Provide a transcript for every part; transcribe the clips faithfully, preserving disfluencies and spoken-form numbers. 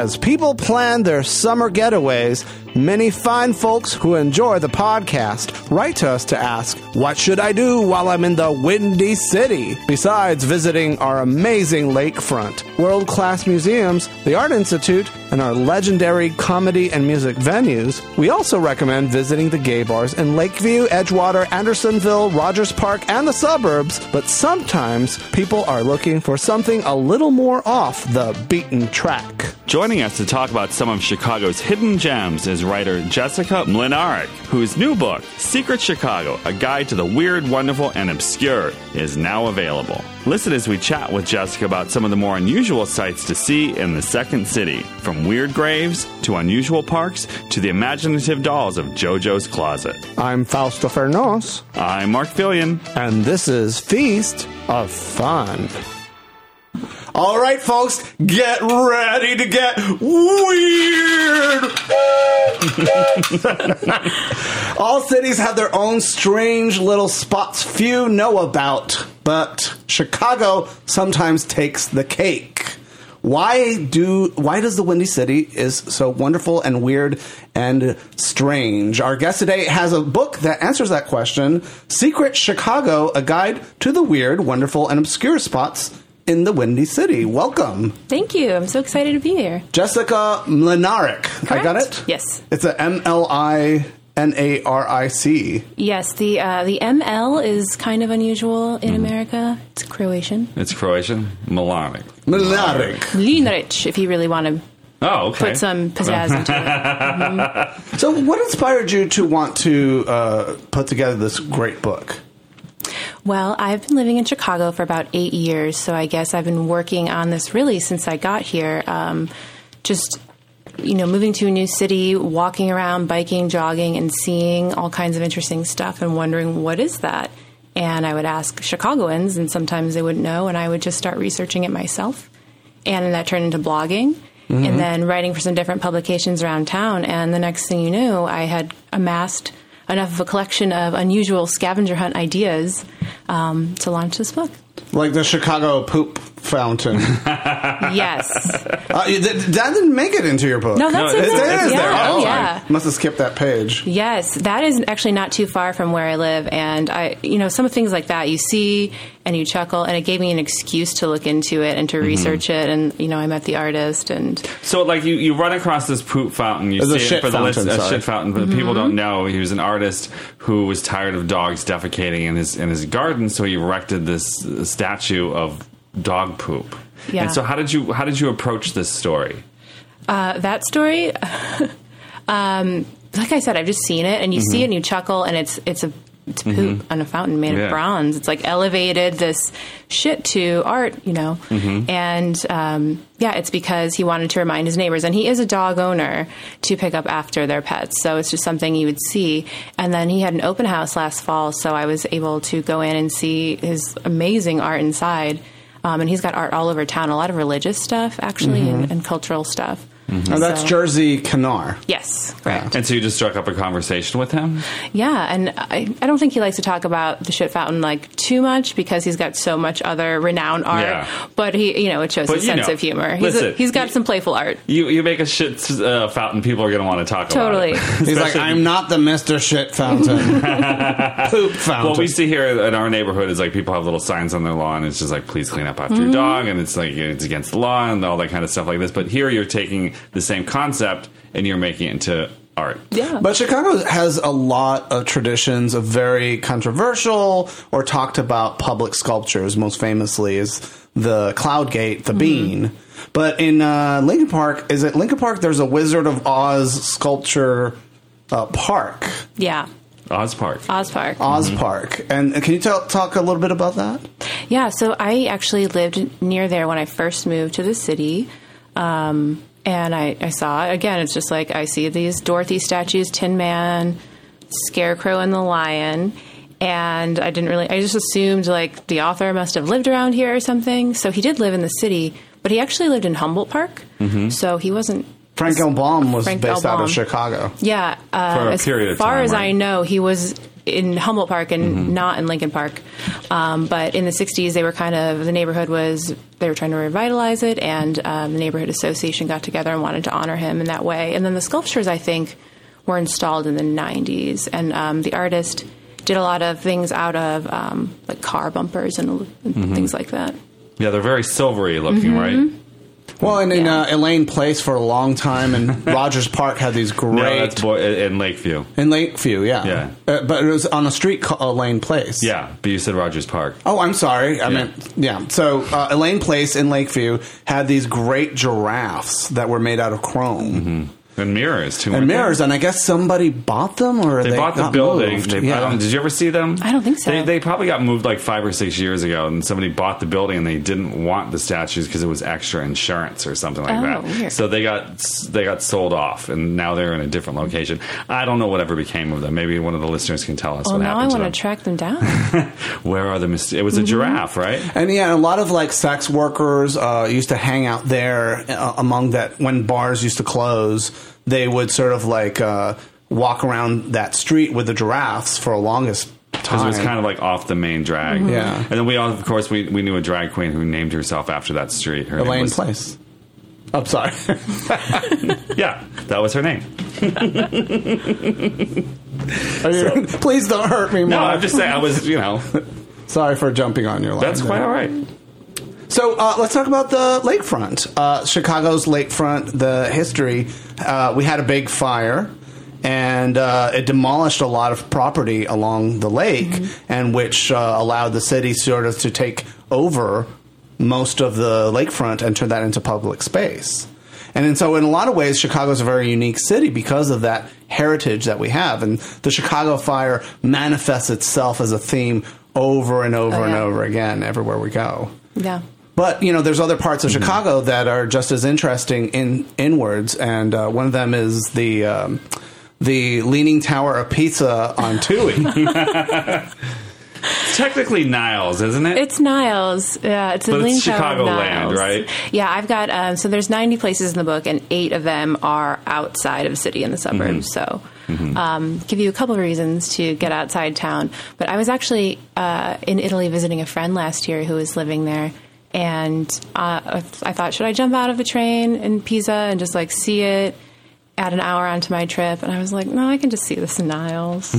As people plan their summer getaways, many fine folks who enjoy the podcast write to us to ask, what should I do while I'm in the Windy City? Besides visiting our amazing lakefront, world-class museums, the Art Institute, and our legendary comedy and music venues, we also recommend visiting the gay bars in Lakeview, Edgewater, Andersonville, Rogers Park, and the suburbs, but sometimes people are looking for something a little more off the beaten track. Joining us to talk about some of Chicago's hidden gems is writer Jessica Mlinarik, whose new book, Secret Chicago, A Guide to the Weird, Wonderful, and Obscure, is now available. Listen as we chat with Jessica about some of the more unusual sights to see in the Second City, from weird graves to unusual parks to the imaginative dolls of JoJo's Closet. I'm Fausto Fernos. I'm Mark Fillion. And this is Feast of Fun. All right, folks, get ready to get weird. All cities have their own strange little spots few know about, but Chicago sometimes takes the cake. Why do why does the Windy City is so wonderful and weird and strange? Our guest today has a book that answers that question, Secret Chicago, A Guide to the Weird, Wonderful, and Obscure Spots in the Windy City. Welcome. Thank you. I'm so excited to be here. Jessica Mlinarik. Correct. I got it? Yes. It's a M L I N A R I C. Yes. The uh, the M L is kind of unusual in mm. America. It's Croatian. It's Croatian. Mlinarik. Mlinarik. Mlinarik, if you really want to oh, okay. put some pizzazz into it. Mm-hmm. So what inspired you to want to uh, put together this great book? Well, I've been living in Chicago for about eight years, so I guess I've been working on this really since I got here. Um, just, you know, moving to a new city, walking around, biking, jogging, and seeing all kinds of interesting stuff and wondering, what is that? And I would ask Chicagoans, and sometimes they wouldn't know, and I would just start researching it myself. And then that turned into blogging, mm-hmm. and then writing for some different publications around town. And the next thing you knew, I had amassed enough of a collection of unusual scavenger hunt ideas um, to launch this book. Like the Chicago poop fountain. Yes. Uh, that didn't make it into your book. No, that's no, it. It, it is yeah. there. Oh, yeah. I must have skipped that page. Yes, that is actually not too far from where I live. And, I, you know, some things like that you see and you chuckle, and it gave me an excuse to look into it and to mm-hmm. research it. And, you know, I met the artist. And so, like, you, you run across this poop fountain. You it's see a it for fountain, the list, a shit fountain, but mm-hmm. people don't know. He was an artist who was tired of dogs defecating in his in his garden, so he erected this statue of dog poop. Yeah. And so, how did you how did you approach this story? Uh, that story, um, like I said, I've just seen it, and you mm-hmm. see it, and you chuckle, and it's it's a it's poop mm-hmm. on a fountain made yeah. of bronze. It's like elevated this shit to art, you know. Mm-hmm. And um, yeah, it's because he wanted to remind his neighbors, and he is a dog owner, to pick up after their pets. So it's just something you would see. And then he had an open house last fall, so I was able to go in and see his amazing art inside. Um, and he's got art all over town, a lot of religious stuff, actually, mm-hmm. and, and cultural stuff. Mm-hmm. And that's so, Jerzy Knar. Yes, correct. And so you just struck up a conversation with him? Yeah, and I, I don't think he likes to talk about the shit fountain like too much because he's got so much other renowned art. Yeah. But he, you know, it shows but his sense know, of humor. He's, listen, a, he's got you, some playful art. You you make a shit uh, fountain, people are going to want to talk totally. about it. Totally. He's like, I'm not the Mister Shit Fountain. Poop fountain. What we see here in our neighborhood is like people have little signs on their lawn. It's just like, please clean up after mm-hmm. your dog, and it's like it's against the law and all that kind of stuff like this. But here you're taking the same concept and you're making it into art. Yeah. But Chicago has a lot of traditions of very controversial or talked about public sculptures. Most famously is the Cloud Gate, the mm-hmm. bean. But in uh, Lincoln Park, is it Lincoln Park? There's a Wizard of Oz sculpture uh, park. Yeah. Oz Park. Oz Park. Oz mm-hmm. Park. And can you tell, talk a little bit about that? Yeah, so I actually lived near there when I first moved to the city. Um, and I, I saw, again, it's just like I see these Dorothy statues, Tin Man, Scarecrow, and the Lion. And I didn't really, I just assumed like the author must have lived around here or something. So he did live in the city, but he actually lived in Humboldt Park. Mm-hmm. So he wasn't. Frank L. Baum was Frank based L. out Baum. of Chicago. Yeah. Uh, For a as period of far time, as right? I know, he was in Humboldt Park and mm-hmm. not in Lincoln Park. Um, but in the sixties, they were kind of, the neighborhood was, they were trying to revitalize it, and um, the neighborhood association got together and wanted to honor him in that way. And then the sculptures, I think, were installed in the nineties. And um, the artist did a lot of things out of um, like car bumpers and, and mm-hmm. things like that. Yeah, they're very silvery looking, mm-hmm. right? Well, and in yeah. uh, Elaine Place for a long time, and Rogers Park had these great... No, that's boy, in Lakeview. In Lakeview, yeah. Yeah. Uh, but it was on a street called Elaine Place. Yeah, but you said Rogers Park. Oh, I'm sorry. I yeah. meant, yeah. So uh, Elaine Place in Lakeview had these great giraffes that were made out of chrome. Mm-hmm. And mirrors, too. And mirrors, they? and I guess somebody bought them, or they, they bought the got building. moved. They, yeah. I don't, did you ever see them? I don't think so. They, they probably got moved like five or six years ago, and somebody bought the building, and they didn't want the statues because it was extra insurance or something like oh, that. Weird. So they got they got sold off, and now they're in a different location. I don't know whatever became of them. Maybe one of the listeners can tell us well, what happened. Well, now I want to track them down. Where are the? Mis- it was a mm-hmm. giraffe, right? And yeah, a lot of like sex workers uh, used to hang out there uh, among that when bars used to close. They would sort of like uh, walk around that street with the giraffes for the longest time. Because it was kind of like off the main drag. Mm-hmm. Yeah. And then we all, of course, we, we knew a drag queen who named herself after that street. Her Elaine name was, Place. I'm sorry. Yeah, that was her name. You, so, please don't hurt me, Mark. No, I'm just saying, I was, you know. Sorry for jumping on your line. That's quite there. all right. So uh, let's talk about the lakefront. Uh, Chicago's lakefront, the history. Uh, we had a big fire, and uh, it demolished a lot of property along the lake, mm-hmm. and which uh, allowed the city sort of to take over most of the lakefront and turn that into public space. And, and so in a lot of ways, Chicago's a very unique city because of that heritage that we have. And the Chicago fire manifests itself as a theme over and over oh, yeah. and over again everywhere we go. Yeah. But, you know, there's other parts of mm-hmm. Chicago that are just as interesting in inwards, and uh, one of them is the um, the Leaning Tower of Pizza on Touhy. It's technically Niles, isn't it? It's Niles. Yeah, it's a but Leaning it's Tower of Chicagoland, Niles. right? Yeah, I've got, um, so there's ninety places in the book, and eight of them are outside of the city in the suburbs, mm-hmm. so... Mm-hmm. Um, give you a couple of reasons to get outside town. But I was actually uh, in Italy visiting a friend last year who was living there, and uh, I thought, should I jump out of a train in Pisa and just like see it, add an hour onto my trip? And I was like, no, I can just see this in Niles.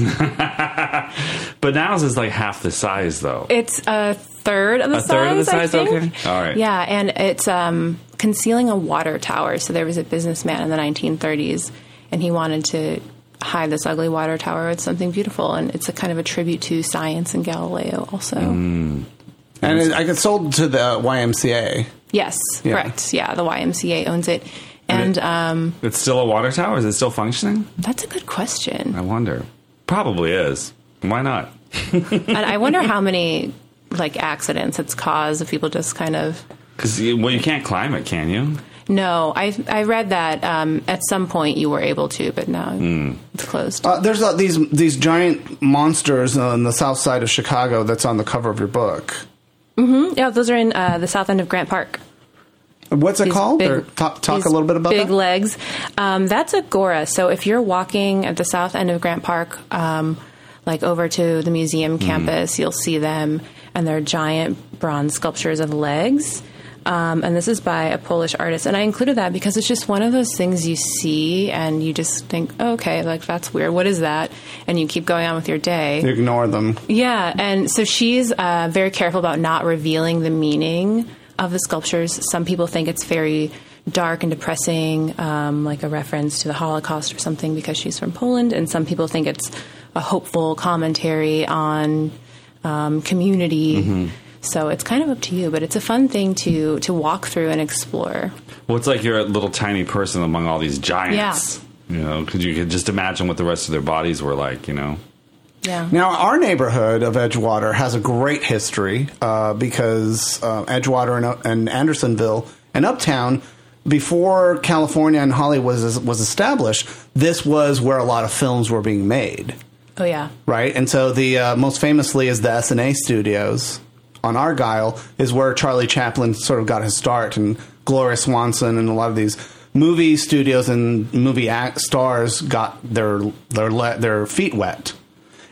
But Niles is like half the size, though. It's a third of the a size. A third of the size, I think. Okay. All right. Yeah, and it's um, concealing a water tower. So there was a businessman in the nineteen thirties, and he wanted to hide this ugly water tower with something beautiful, and it's a kind of a tribute to science and Galileo also. Mm. And it, I got sold to the Y M C A. Yes, yeah. Correct. Yeah, the Y M C A owns it. And, and it, um, it's still a water tower? Is it still functioning? That's a good question. I wonder. Probably is. Why not? And I wonder how many like accidents it's caused if people just kind of... Because, well, you can't climb it, can you? No, I I read that um, at some point you were able to, but now mm. it's closed. Uh, there's uh, these these giant monsters on the south side of Chicago that's on the cover of your book. Mm-hmm. Yeah, those are in uh, the south end of Grant Park. What's it these called? Big, or talk talk a little bit about big that? legs. Um, that's Agora. So if you're walking at the south end of Grant Park, um, like over to the museum campus, mm. you'll see them, and they're giant bronze sculptures of legs. Um, and this is by a Polish artist. And I included that because it's just one of those things you see and you just think, oh, okay, like that's weird. What is that? And you keep going on with your day. You ignore them. Yeah. And so she's uh, very careful about not revealing the meaning of the sculptures. Some people think it's very dark and depressing, um, like a reference to the Holocaust or something because she's from Poland. And some people think it's a hopeful commentary on um, community. Mm-hmm. So it's kind of up to you, but it's a fun thing to to walk through and explore. Well, it's like you're a little tiny person among all these giants. Yeah. You know, because you could just imagine what the rest of their bodies were like, you know. Yeah. Now, our neighborhood of Edgewater has a great history uh, because uh, Edgewater and, and Andersonville and Uptown, before California and Hollywood was, was established, this was where a lot of films were being made. Oh, yeah. Right? And so the uh, most famously is the S N A Studios on Argyle is where Charlie Chaplin sort of got his start, and Gloria Swanson and a lot of these movie studios and movie act stars got their their le- their feet wet.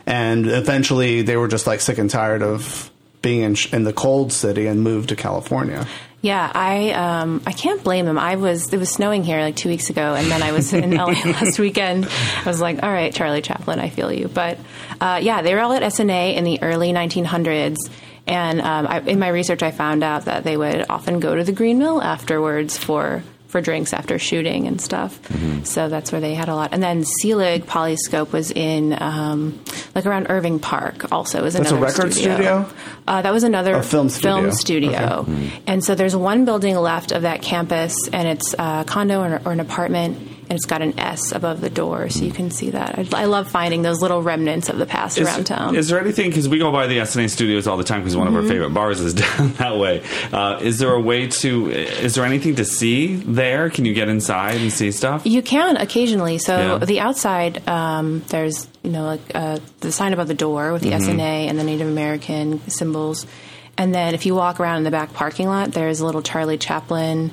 and eventually they were just like sick and tired of being in, in the cold city and moved to California. Yeah, I um, I can't blame them. I was it was snowing here like two weeks ago, and then I was in L A last weekend. I was like, all right, Charlie Chaplin, I feel you. But uh, yeah, they were all at S N A in the early nineteen hundreds. And um, I, in my research, I found out that they would often go to the Green Mill afterwards for for drinks after shooting and stuff. Mm-hmm. So that's where they had a lot. And then Selig Polyscope was in um, like around Irving Park. Also, was that's another a record studio. studio? Uh, that was another a film studio. Film studio. Okay. Mm-hmm. And so there's one building left of that campus, and it's a condo or, or an apartment. And it's got an S above the door, so you can see that. I, I love finding those little remnants of the past is, around town. Is there anything, because we go by the S N A studios all the time because one mm-hmm. of our favorite bars is down that way. Uh, is there a way to, is there anything to see there? Can you get inside and see stuff? You can occasionally. So yeah. the outside, um, there's, you know, like uh, the sign above the door with the mm-hmm. S N A and the Native American symbols. And then if you walk around in the back parking lot, there's a little Charlie Chaplin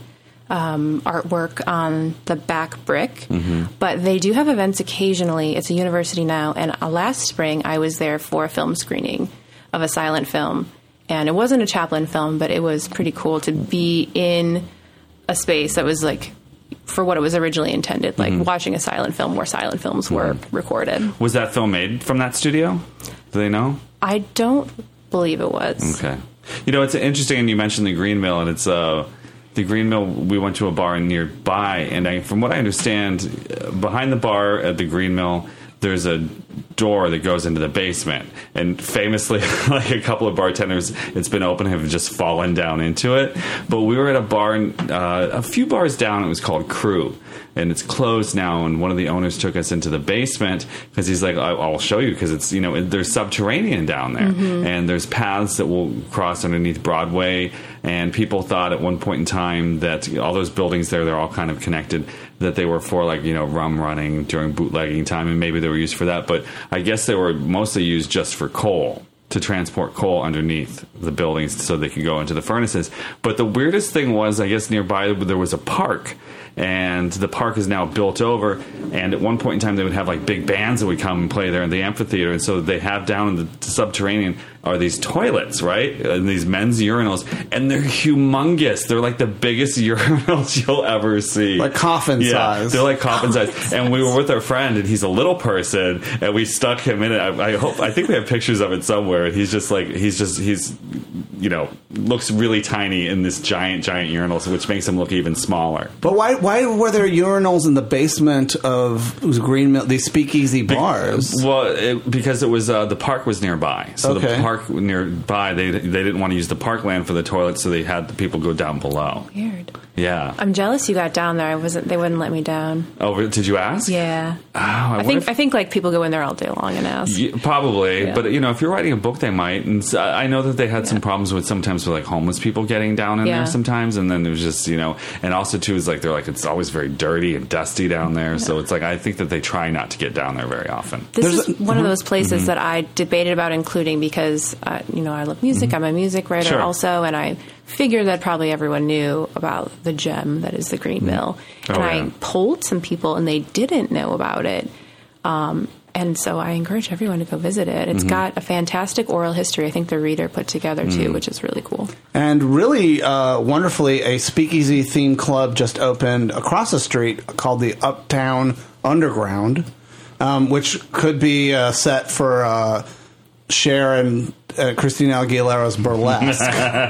Um, artwork on the back brick, mm-hmm. but they do have events occasionally. It's a university now, and uh, last spring I was there for a film screening of a silent film, and it wasn't a Chaplin film, but it was pretty cool to be in a space that was like for what it was originally intended, like mm-hmm. watching a silent film where silent films mm-hmm. were recorded. Was that film made from that studio? Do they know? I don't believe it was. Okay. You know, it's interesting, and you mentioned the Green Mill, and it's uh the Green Mill, we went to a bar nearby, and I, from what I understand, behind the bar at the Green Mill, there's a door that goes into the basement. And famously, like a couple of bartenders, it's been open, have just fallen down into it. But we were at a bar, uh, a few bars down, it was called Crew. And it's closed now, and one of the owners took us into the basement because he's like, I'll show you, because it's, you know, there's subterranean down there, mm-hmm. and there's paths that will cross underneath Broadway, and people thought at one point in time that all those buildings there, they're all kind of connected, that they were for, like, you know, rum running during bootlegging time, and maybe they were used for that, but I guess they were mostly used just for coal, to transport coal underneath the buildings so they could go into the furnaces. But the weirdest thing was, I guess nearby there was a park, and the park is now built over, and at one point in time they would have like big bands that would come and play there in the amphitheater, and so they have down in the subterranean are these toilets, right? And these men's urinals, and they're humongous. They're like the biggest urinals you'll ever see. Like coffin yeah, size. They're like coffin size. And we were with our friend, and he's a little person, and we stuck him in it. I, I hope, I think we have pictures of it somewhere. And he's just like, he's just, he's, you know, looks really tiny in this giant, giant urinal, which makes him look even smaller. But why, why were there urinals in the basement of Green Mill, these speakeasy bars? Be, well, it, because it was, uh, the park was nearby. So okay. the park nearby, they they didn't want to use the parkland for the toilets, so they had the people go down below. Weird. Yeah. I'm jealous you got down there. I wasn't. They wouldn't let me down. Oh, did you ask? Yeah. Oh, I, I think if, I think like people go in there all day long and ask. Yeah, probably, yeah. But you know, if you're writing a book, they might. And so I know that they had yeah. some problems with sometimes with like homeless people getting down in yeah. there sometimes, and then it was just, you know, and also too is like they're like it's always very dirty and dusty down there, yeah. so it's like I think that they try not to get down there very often. This There's is a, one mm-hmm. of those places mm-hmm. that I debated about including because uh, you know I love music. Mm-hmm. I'm a music writer sure. also, and I figured that probably everyone knew about the gem that is the Green Mill. Oh, and yeah. I polled some people, and they didn't know about it. Um, and so I encourage everyone to go visit it. It's mm-hmm. got a fantastic oral history. I think the reader put together, too, mm. which is really cool. And really uh, wonderfully, a speakeasy themed club just opened across the street called the Uptown Underground, um, which could be uh, set for uh, Cher and uh, Christina Aguilera's Burlesque.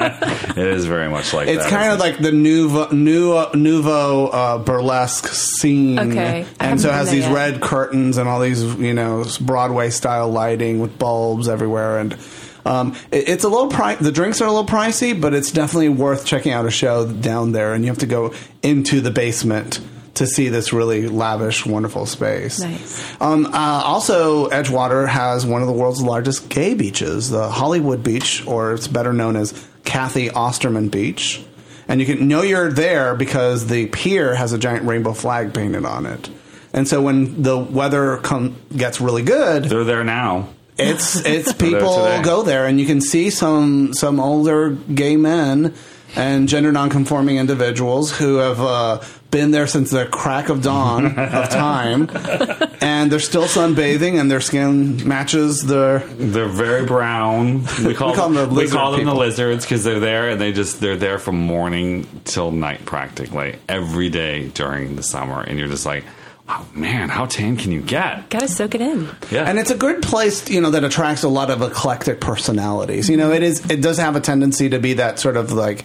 It is very much like it's that. It's kind of like the nouveau, nouveau, nouveau uh, burlesque scene. Okay. And so it has these yet. red curtains and all these, you know, Broadway-style lighting with bulbs everywhere. And um, it, it's a little pri- the drinks are a little pricey, but it's definitely worth checking out a show down there. And you have to go into the basement to see this really lavish, wonderful space. Nice. Um, uh, also, Edgewater has one of the world's largest gay beaches, the Hollywood Beach, or it's better known as Kathy Osterman Beach. And you can know you're there because the pier has a giant rainbow flag painted on it. And so when the weather come, gets really good... They're there now. It's it's people there go there, and you can see some some older gay men and gender nonconforming individuals who have uh, been there since the crack of dawn of time, and they're still sunbathing, and their skin matches their. They're very brown. We call, we call them the we lizard call them people. the lizards because they're there, and they just they're there from morning till night practically every day during the summer, and you're just like, oh man, how tan can you get? Gotta soak it in. Yeah, And it's a good place, you know, that attracts a lot of eclectic personalities. You know, it is it does have a tendency to be that sort of like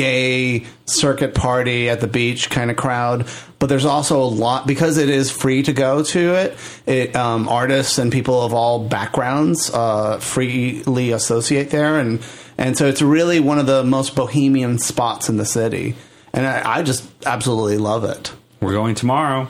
gay circuit party at the beach kind of crowd. But there's also a lot, because it is free to go to it, it um, artists and people of all backgrounds uh, freely associate there. And, and so it's really one of the most bohemian spots in the city. And I, I just absolutely love it. we're going tomorrow.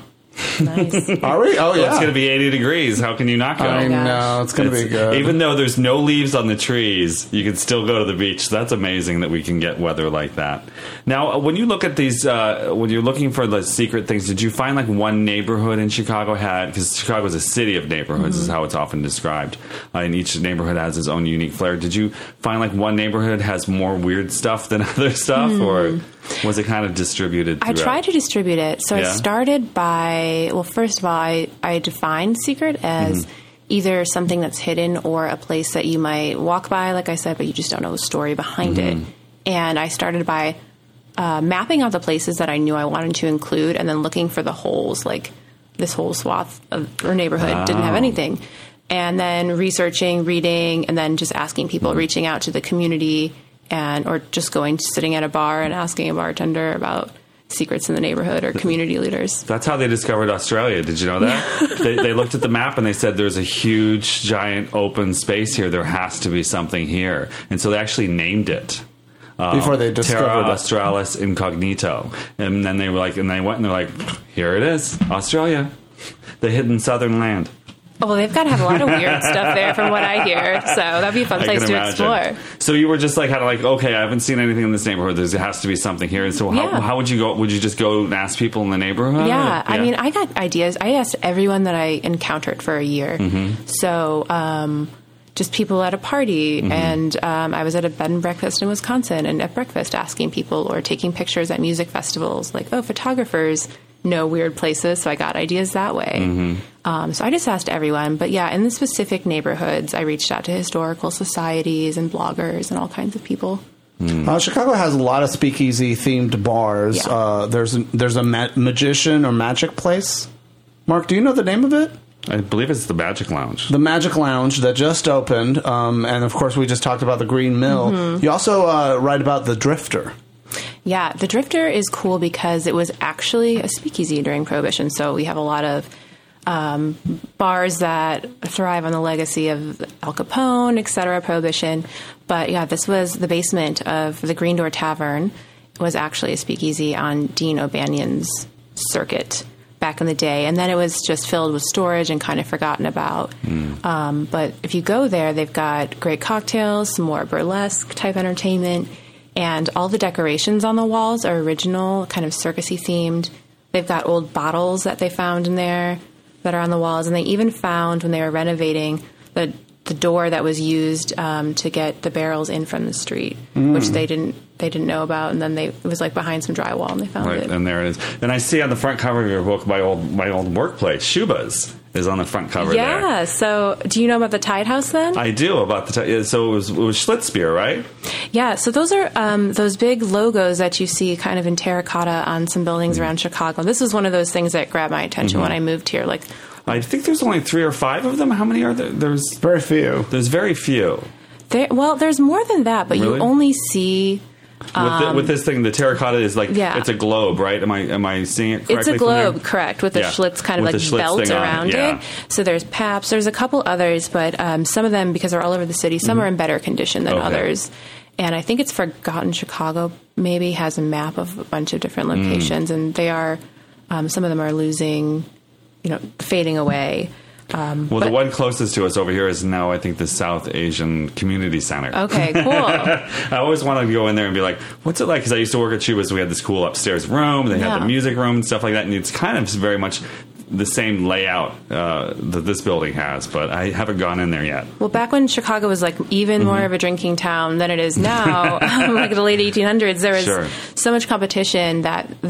Nice. Are we? Oh, Well, yeah. it's going to be eighty degrees. How can you not go? I gosh. know. It's going to be It's- good. Even though there's no leaves on the trees, you can still go to the beach. That's amazing that we can get weather like that. Now, when you look at these, uh, when you're looking for the secret things, did you find like one neighborhood in Chicago had, because Chicago is a city of neighborhoods, Mm-hmm. is how it's often described, uh, and each neighborhood has its own unique flair. Did you find like one neighborhood has more weird stuff than other stuff, or was it kind of distributed Hmm. I throughout? tried to distribute it. So Yeah. I started by, well, first of all, I, I defined secret as Mm-hmm. either something that's hidden or a place that you might walk by, like I said, but you just don't know the story behind Mm-hmm. it. And I started by uh, mapping out the places that I knew I wanted to include and then looking for the holes, like this whole swath of or neighborhood didn't have Oh. anything. And then researching, reading, and then just asking people, Mm-hmm. reaching out to the community, and or just going, sitting at a bar and asking a bartender about secrets in the neighborhood or community leaders. That's how they discovered Australia. Did you know that? they, they looked at the map and they said, there's a huge, giant open space here. There has to be something here. And so they actually named it. Um, Before they discovered Terra it. Australis Incognito. And then they were like, and they went and they're like, here it is, Australia, the hidden southern land. Oh, well, they've got to have a lot of weird stuff there from what I hear. So that'd be a fun I place can to imagine. explore. So you were just like, kind of like, okay, I haven't seen anything in this neighborhood. There has to be something here. And so how, Yeah. how would you go? Would you just go and ask people in the neighborhood? Yeah, I mean, I got ideas. I asked everyone that I encountered for a year. Mm-hmm. So, um, just people at a party, Mm-hmm. and um, I was at a bed and breakfast in Wisconsin, and at breakfast asking people or taking pictures at music festivals. Like, oh, photographers know weird places, so I got ideas that way. Mm-hmm. Um, so I just asked everyone. But yeah, in the specific neighborhoods, I reached out to historical societies and bloggers and all kinds of people. Uh, Chicago has a lot of speakeasy themed bars. Yeah. Uh, there's a, there's a ma- magician or magic place. Mark, do you know the name of it? I believe it's the Magic Lounge. The Magic Lounge that just opened, um, and of course we just talked about the Green Mill. Mm-hmm. You also uh, write about the Drifter. Yeah, the Drifter is cool because it was actually a speakeasy during Prohibition. So we have a lot of um, bars that thrive on the legacy of Al Capone, et cetera, Prohibition. But yeah, this was the basement of the Green Door Tavern. It was actually a speakeasy on Dean O'Banion's circuit back in the day. And then it was just filled with storage and kind of forgotten about. Mm. Um, but if you go there, they've got great cocktails, some more burlesque type entertainment. And all the decorations on the walls are original, kind of circusy themed. They've got old bottles that they found in there that are on the walls. And they even found, when they were renovating, the the door that was used um, to get the barrels in from the street, Mm. which they didn't they didn't know about. And then they it was like behind some drywall, and they found Right, it. and there it is. And I see on the front cover of your book, my old my old workplace, Shuba's, is on the front cover there. Yeah. So, do you know about the Tide House then? I do about the t- so it was it was Schlitzbier, right? Yeah, so those are um, those big logos that you see kind of in terracotta on some buildings Mm-hmm. around Chicago. This was one of those things that grabbed my attention when I moved here. Like, I think there's only three or five of them. How many are there? There's Very few. there's very few. there, well, there's more than that, but Really? you only see. With, the, with this thing, the terracotta is like Um, yeah. it's a globe, right? Am I am I seeing it correctly? It's a from there? globe, correct, with a Yeah, Schlitz kind of with like the Schlitz belt thing on it, around yeah. it. So there's Pabst. There's a couple others, but um, some of them, because they're all over the city, some are in better condition than Mm-hmm. Okay. others. And I think it's Forgotten Chicago maybe has a map of a bunch of different Mm. locations, and they are, um, some of them are losing, you know, fading away. Um, Well, but- the one closest to us over here is now, I think, the South Asian Community Center. Okay, cool. I always wanted to go in there and be like, what's it like? Because I used to work at Shuba's. We had this cool upstairs room. They had Yeah. the music room and stuff like that. And it's kind of very much the same layout uh, that this building has. But I haven't gone in there yet. Well, back when Chicago was like even more of a drinking town than it is now, like the late eighteen hundreds, there was Sure. so much competition that the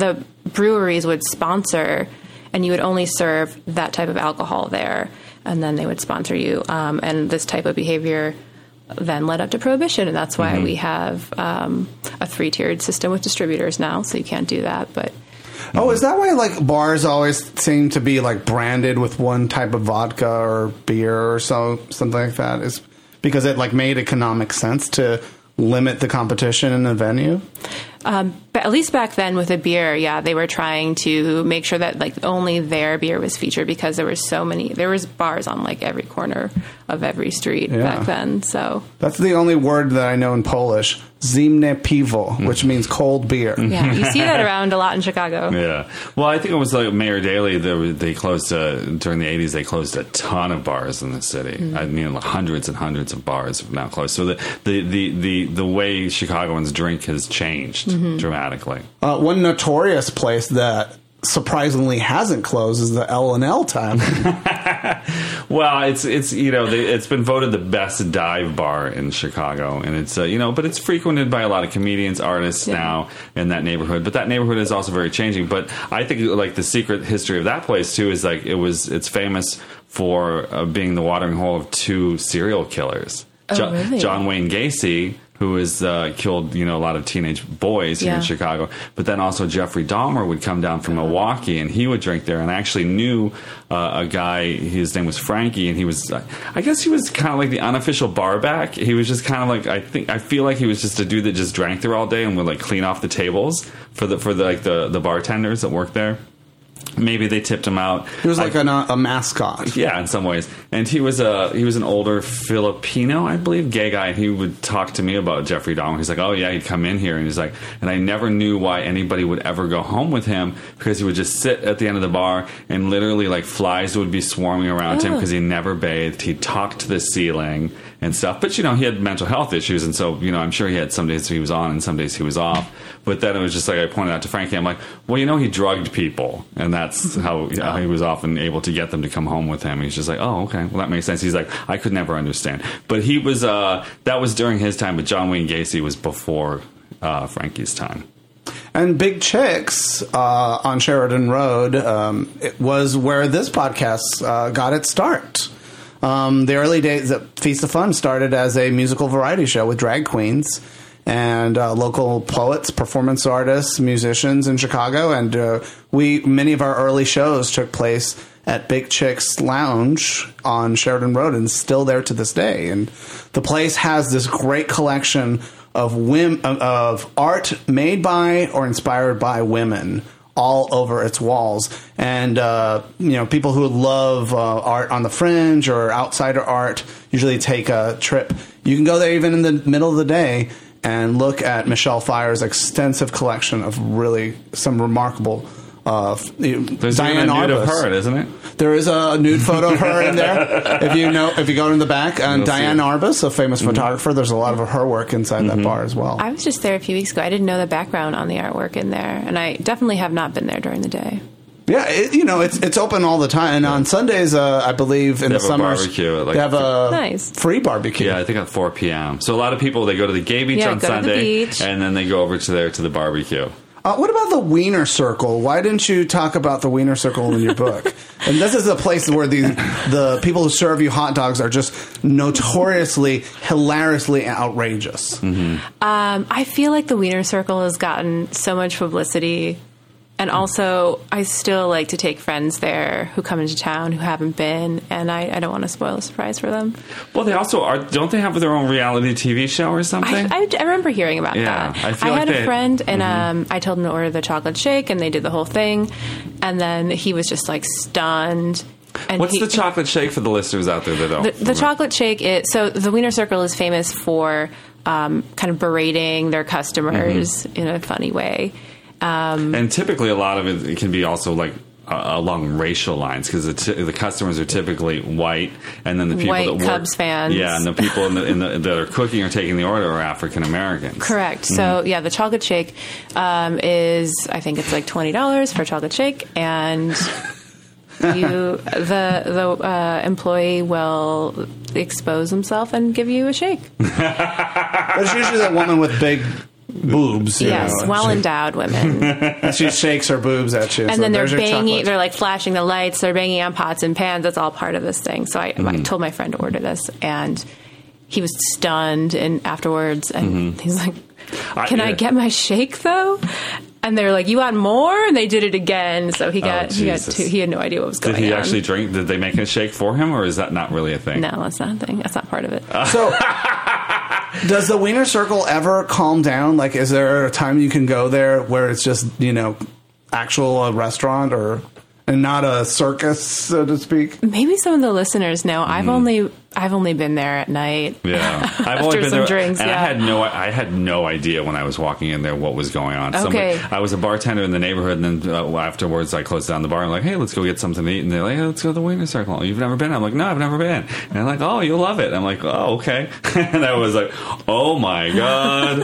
breweries would sponsor, and you would only serve that type of alcohol there, and then they would sponsor you. Um, and this type of behavior then led up to prohibition, and that's why mm-hmm. we have um, a three-tiered system with distributors now, so you can't do that. But oh, is that why like bars always seem to be like branded with one type of vodka or beer or so something like that? Is because it like made economic sense to limit the competition in the venue? Um, but at least back then with the beer, yeah, they were trying to make sure that like only their beer was featured because there were so many, there was bars on like every corner of every street yeah. back then. So that's the only word that I know in Polish, zimne piwo, mm. which means cold beer. Yeah, you see that around a lot in Chicago. Yeah. Well, I think it was like Mayor Daley, they, they closed, uh, during the eighties, they closed a ton of bars in the city. Mm. I mean, hundreds and hundreds of bars have now closed. So the, the, the, the, the way Chicagoans drink has changed. Mm-hmm. dramatically. Uh, one notorious place that surprisingly hasn't closed is the L and L Tavern. Well, it's it's you know they, it's been voted the best dive bar in Chicago, and it's uh, you know but it's frequented by a lot of comedians, artists yeah. now in that neighborhood. But that neighborhood is also very changing. But I think like the secret history of that place too is like it was it's famous for uh, being the watering hole of two serial killers. Oh, jo- really? John Wayne Gacy, who has uh, killed, you know, a lot of teenage boys here yeah. in Chicago. But then also Jeffrey Dahmer would come down from Milwaukee, and he would drink there. And I actually knew uh, a guy, his name was Frankie, and he was, uh, I guess he was kind of like the unofficial bar back. He was just kind of like, I think, I feel like he was just a dude that just drank there all day and would like clean off the tables for the, for the, like the, the bartenders that worked there. Maybe they tipped him out. He was like I, an, uh, a mascot. Yeah, in some ways. And he was a he was an older Filipino, I believe, gay guy. And he would talk to me about Jeffrey Dahmer. He's like, oh yeah, he'd come in here, and he's like, and I never knew why anybody would ever go home with him because he would just sit at the end of the bar and literally like flies would be swarming around oh. him because he never bathed. He'd talk to the ceiling and stuff. But you know, he had mental health issues, and so you know, I'm sure he had some days he was on and some days he was off. But then it was just like I pointed out to Frankie, I'm like, well, you know, he drugged people, and that's how, how he was often able to get them to come home with him. He's just like, oh, okay, well, that makes sense. He's like, I could never understand. But he was, uh, that was during his time, but John Wayne Gacy was before uh, Frankie's time. And Big Chicks uh, on Sheridan Road um, it was where this podcast uh, got its start. Um, the early days that Feast of Fun started as a musical variety show with drag queens and uh, local poets, performance artists, musicians in Chicago. And uh, we many of our early shows took place at Big Chicks Lounge on Sheridan Road and still there to this day. And the place has this great collection of whim- of art made by or inspired by women all over its walls. And, uh, you know, people who love uh, art on the fringe or outsider art usually take a trip. You can go there even in the middle of the day and look at Michelle Pfeier's extensive collection of really some remarkable uh, There's Diane even a nude Arbus. of her, isn't it? There is a nude photo of her in there. If you know, if you go in the back, and Diane Arbus, a famous mm-hmm. photographer, there's a lot of her work inside mm-hmm. that bar as well. I was just there a few weeks ago. I didn't know the background on the artwork in there, and I definitely have not been there during the day. Yeah, it, you know, it's it's open all the time. And on Sundays, uh, I believe, in they the summers, barbecue, like, they have a nice. free barbecue. Yeah, I think at four p.m. So a lot of people, they go to the gay beach yeah, on go Sunday, to the beach. And then they go over to there to the barbecue. Uh, what about the Wiener Circle? Why didn't you talk about the Wiener Circle in your book? And this is a place where the the people who serve you hot dogs are just notoriously, hilariously outrageous. Mm-hmm. Um, I feel like the Wiener Circle has gotten so much publicity. And also, I still like to take friends there who come into town who haven't been, and I, I don't want to spoil a surprise for them. Well, they also are. Don't they have their own reality T V show or something? I, I, I remember hearing about yeah, that. I, feel I like had they, a friend, and mm-hmm. um, I told him to order the chocolate shake, and they did the whole thing, and then he was just like stunned. And What's he, the chocolate shake for the listeners out there that don't? The, the chocolate shake is so the Wiener Circle is famous for um, kind of berating their customers mm-hmm. in a funny way. Um, and typically, a lot of it, it can be also like uh, along racial lines because the, t- the customers are typically white, and then the people white that work, Cubs fans, yeah, and the people in the, in the, that are cooking or taking the order are African Americans. Correct. Mm-hmm. So yeah, the chocolate shake um, is I think it's like twenty dollars for a chocolate shake, and you the the uh, employee will expose himself and give you a shake. There's usually that woman with big boobs. You Yes, know. well endowed women. And she shakes her boobs at you. And so then they're there's your banging, chocolate. they're like flashing the lights, they're banging on pots and pans. That's all part of this thing. So I, I told my friend to order this, and he was stunned. And afterwards, and Mm-hmm. he's like, I- "Can I yeah. get my shake though?" And they were like, "You want more?" And they did it again. So he got, he got Jesus. two, he had no idea what was Did going he on. actually drink? Did they make a shake for him, or is that not really a thing? No, that's not a thing. That's not part of it. So, does the Wiener Circle ever calm down? Like, is there a time you can go there where it's just, you know, actual uh, restaurant or and not a circus, so to speak? Maybe some of the listeners know. I've only I've only been there at night. Yeah, I've After only been some there, drinks, and yeah. I had no, I had no idea when I was walking in there what was going on. Okay. I was a bartender in the neighborhood, and then uh, afterwards I closed down the bar. I'm like, hey, let's go get something to eat, and they're like, hey, let's go to the Wiener Circle. You've never been? I'm like, no, I've never been. And they're like, oh, you'll love it. I'm like, oh, okay. And I was like, oh my god.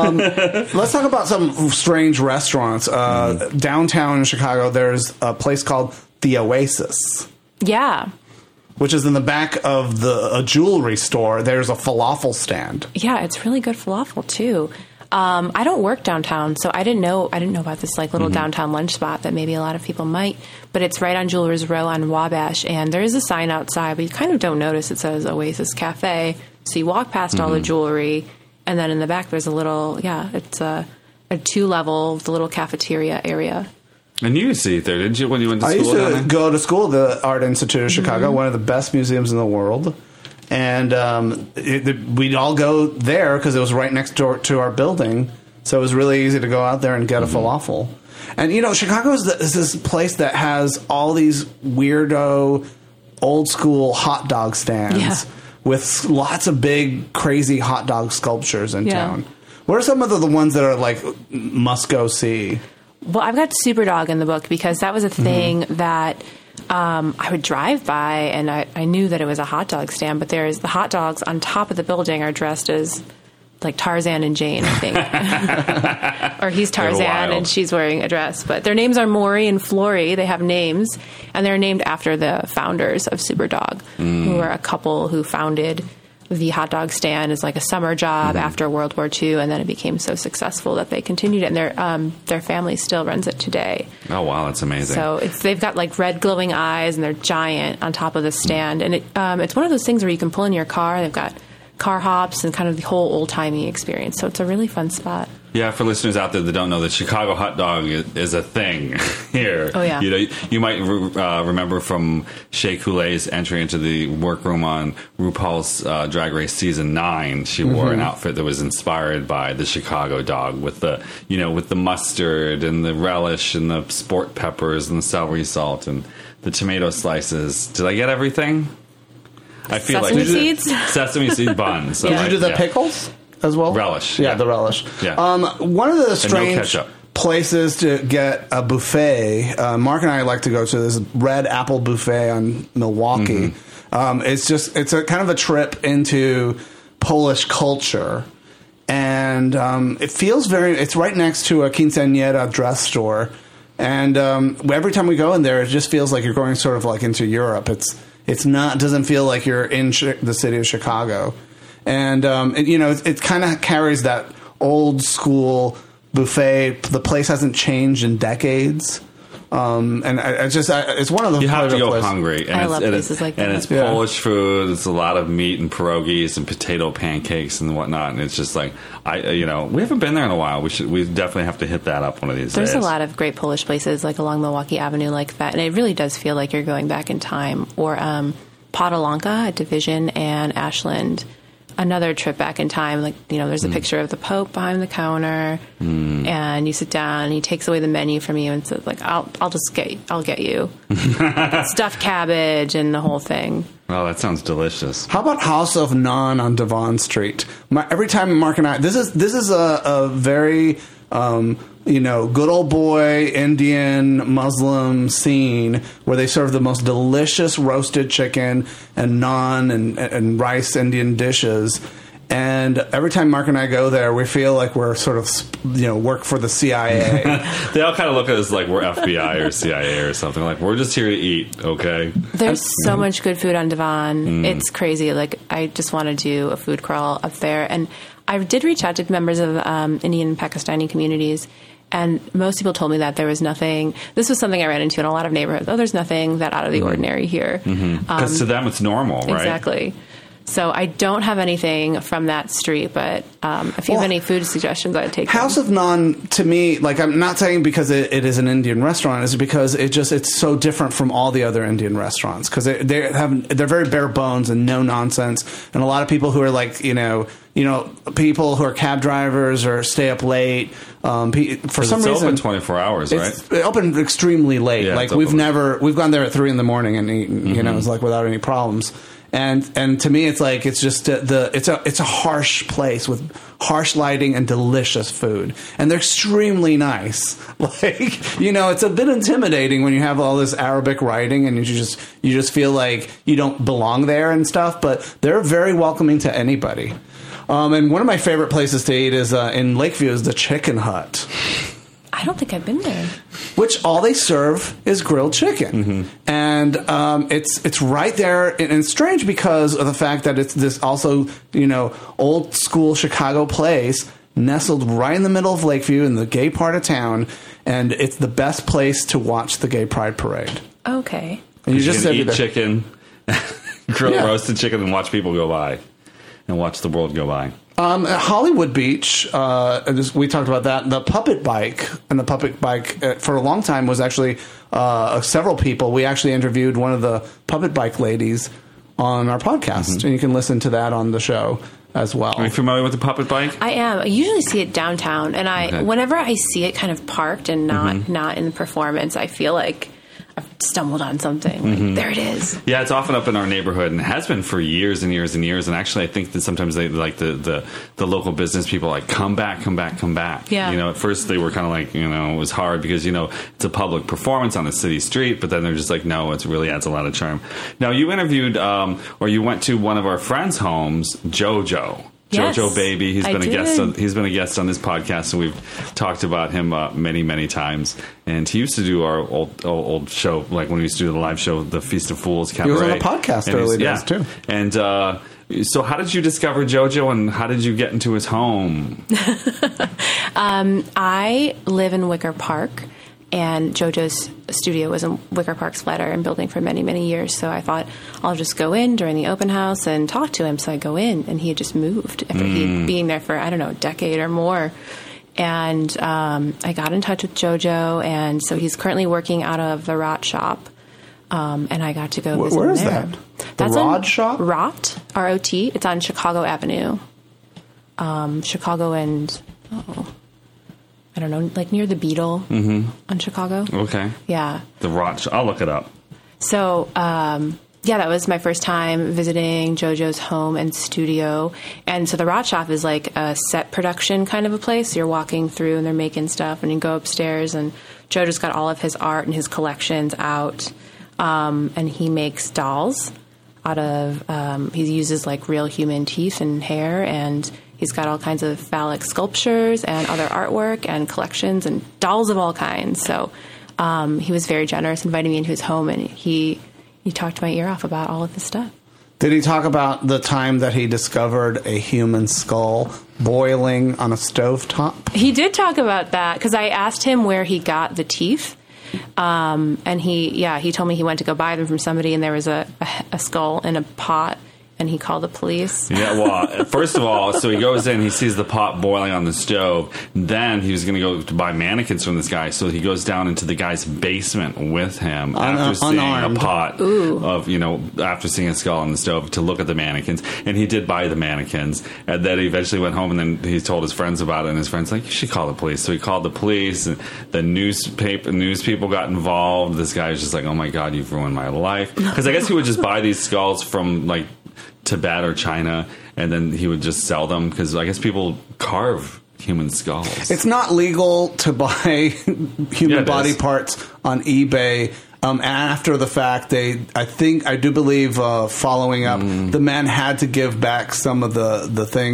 Let's talk about some strange restaurants. Uh, Downtown in Chicago, there's a place called The Oasis, Yeah. which is in the back of the a jewelry store. There's a falafel stand. Yeah, it's really good falafel too. Um, I don't work downtown, so I didn't know I didn't know about this like little downtown lunch spot that maybe a lot of people might. But it's right on Jewelers Row on Wabash, and there is a sign outside, but you kind of don't notice. It says Oasis Cafe, so you walk past all the jewelry, and then in the back there's a little yeah, it's a, a two level, the little cafeteria area. And you used to eat there, didn't you, when you went to I school used down to there? go to school at the Art Institute of Chicago, one of the best museums in the world. And um, it, it- we'd all go there because it was right next door to our building. So it was really easy to go out there and get a falafel. And, you know, Chicago is, the, is this place that has all these weirdo, old school hot dog stands Yeah. with lots of big, crazy hot dog sculptures in Yeah. town. What are some of the, the ones that are like must go see? Well, I've got Superdog in the book because that was a thing that um, I would drive by, and I, I knew that it was a hot dog stand. But there's the hot dogs on top of the building are dressed as like Tarzan and Jane, I think, or he's Tarzan wild. and she's wearing a dress. But their names are Maury and Flory. They have names, and they're named after the founders of Superdog, who were a couple who founded the hot dog stand as like a summer job after World War Two, and then it became so successful that they continued it, and their um, their family still runs it today. Oh wow, that's amazing. So it's, they've got like red glowing eyes, and they're giant on top of the stand, and it, um, it's one of those things where you can pull in your car. They've got car hops and kind of the whole old timey experience. So it's a really fun spot. Yeah, for listeners out there that don't know, the Chicago hot dog is, is a thing here. Oh, yeah. You know, you might re- uh, remember from Shea Coulee's entry into the workroom on RuPaul's uh, Drag Race season nine. She wore Mm-hmm. an outfit that was inspired by the Chicago dog, with the you know with the mustard and the relish and the sport peppers and the celery salt and the tomato slices. Did I get everything? I feel Sesame like seeds? sesame seed buns. So Yeah. Did I- you do the yeah. pickles as well? Relish, Yeah, yeah. the relish. Yeah. Um, one of the strange ketchup. places to get a buffet, uh, Mark and I like to go to this Red Apple Buffet on Milwaukee. Mm-hmm. Um, it's just, it's a kind of a trip into Polish culture. And um, it feels very, it's right next to a quinceañera dress store. And um, every time we go in there, it just feels like you're going sort of like into Europe. It's, it's not, doesn't feel like you're in Chi- the city of Chicago. And, um, it, you know, it, it kind of carries that old school buffet. The place hasn't changed in decades. Um, and I, I just, I, it's one of the You have to go places. hungry. And I it's, love and places it's, like And that. it's Yeah. Polish food. It's a lot of meat and pierogies and potato pancakes and whatnot. And it's just like, I, uh, you know, we haven't been there in a while. We should, we definitely have to hit that up one of these There's days. a lot of great Polish places like along Milwaukee Avenue like that, and it really does feel like you're going back in time. Or um, Podolonka at Division and Ashland, another trip back in time. Like, you know, there's a Mm. picture of the Pope behind the counter, Mm. and you sit down, and he takes away the menu from you and says, like, I'll, I'll just get, I'll get you stuffed cabbage and the whole thing. Oh, that sounds delicious. How about House of Naan on Devon Street? My, every time Mark and I, this is this is a, a very um, you know good old boy Indian Muslim scene where they serve the most delicious roasted chicken and naan and, and rice Indian dishes. And every time Mark and I go there, we feel like we're sort of, you know, work for the C I A. They all kind of look at us like we're F B I or C I A or something. Like, we're just here to eat, okay? There's so much good food on Devon. It's crazy. Like, I just want to do a food crawl up there. And I did reach out to members of um, Indian and Pakistani communities, and most people told me that there was nothing. This was something I ran into in a lot of neighborhoods. Oh, there's nothing that out of the ordinary here. Because mm-hmm. um, to them it's normal, right? Exactly. So I don't have anything from that street, but um, if you well, have any food suggestions, I'd take House them. of Naan, to me, like I'm not saying because it, it is an Indian restaurant, it's because it just it's so different from all the other Indian restaurants because they, they have they're very bare bones and no nonsense, and a lot of people who are like you know you know people who are cab drivers or stay up late. Um, for some it's reason, open twenty-four hours, right? It's open extremely late. Yeah, like we've never we've gone there at three in the morning and eaten. Mm-hmm. You know, it's like without any problems. And and to me, it's like it's just uh, the it's a it's a harsh place with harsh lighting and delicious food, and they're extremely nice. Like you know, it's a bit intimidating when you have all this Arabic writing and you just you just feel like you don't belong there and stuff. But they're very welcoming to anybody. Um, and one of my favorite places to eat is uh, in Lakeview is the Chicken Hut. I don't think I've been there. Which all they serve is grilled chicken, mm-hmm. and um, it's it's right there. And it's strange because of the fact that it's this also you know old school Chicago place nestled right in the middle of Lakeview in the gay part of town, and it's the best place to watch the Gay Pride Parade. Okay, and you you just can said eat that. chicken, grill Yeah. roasted chicken, and watch people go by, and watch the world go by. Um, at Hollywood Beach, uh, and this, we talked about that. The puppet bike and the puppet bike uh, for a long time was actually uh, several people. We actually interviewed one of the puppet bike ladies on our podcast, mm-hmm. and you can listen to that on the show as well. Are you familiar with the puppet bike? I am. I usually see it downtown, and I okay. whenever I see it kind of parked and not mm-hmm. not in the performance, I feel like I've stumbled on something. Like, mm-hmm. There it is. Yeah, it's often up in our neighborhood and has been for years and years and years. And actually, I think that sometimes they like the, the, the local business people like come back, come back, come back. Yeah. You know, at first they were kind of like, you know, it was hard because, you know, it's a public performance on a city street. But then they're just like, no, it really adds a lot of charm. Now, you interviewed um, or you went to one of our friends' homes, JoJo. Yes, JoJo Baby. He's been I a guest. did. On, he's been a guest on this podcast, and we've talked about him uh, many, many times. And he used to do our old, old old show, like when we used to do the live show, the Feast of Fools Cabaret. He was on the podcast and early days yeah. too. And uh, so, how did you discover JoJo, and how did you get into his home? um, I live in Wicker Park. And JoJo's studio was in Wicker Park's Flatiron building for many, many years. So I thought I'll just go in during the open house and talk to him. So I go in, and he had just moved after mm. he'd being there for, I don't know, a decade or more. And um, I got in touch with JoJo, and so he's currently working out of the Rot Shop. Um, and I got to go visit Where him is there. that? The That's Rod Shop? Rot, R O T. It's on Chicago Avenue. Um, Chicago and... Oh. I don't know, like near the Beetle mm-hmm. on Chicago. Okay. Yeah. The Rot. I'll look it up. So, um, yeah, that was my first time visiting JoJo's home and studio. And so the Rot Shop is like a set production kind of a place. You're walking through and they're making stuff, and you go upstairs, and JoJo's got all of his art and his collections out. Um, and he makes dolls out of, um, he uses like real human teeth and hair, and he's got all kinds of phallic sculptures and other artwork and collections and dolls of all kinds. So um, he was very generous, inviting me into his home, and he he talked my ear off about all of this stuff. Did he talk about the time that he discovered a human skull boiling on a stovetop? He did talk about that, because I asked him where he got the teeth. Um, and he, yeah, he told me he went to go buy them from somebody, and there was a, a, a skull in a pot. And he called the police. Yeah, well, first of all, so he goes in, he sees the pot boiling on the stove. Then he was going to go to buy mannequins from this guy. So he goes down into the guy's basement with him Un- after seeing unarmed. a pot Ooh. of, you know, after seeing a skull on the stove to look at the mannequins. And he did buy the mannequins. And then he eventually went home, and then he told his friends about it. And his friends like, you should call the police. So he called the police, and the newspaper news people got involved. This guy was just like, oh my God, you've ruined my life. Because I guess he would just buy these skulls from like Tibet or China, and then he would just sell them, because I guess people carve human skulls. It's not legal to buy human Yeah, body is. parts on eBay. Um, after the fact, they, I think, I do believe, uh, following up, mm. the man had to give back some of the, the things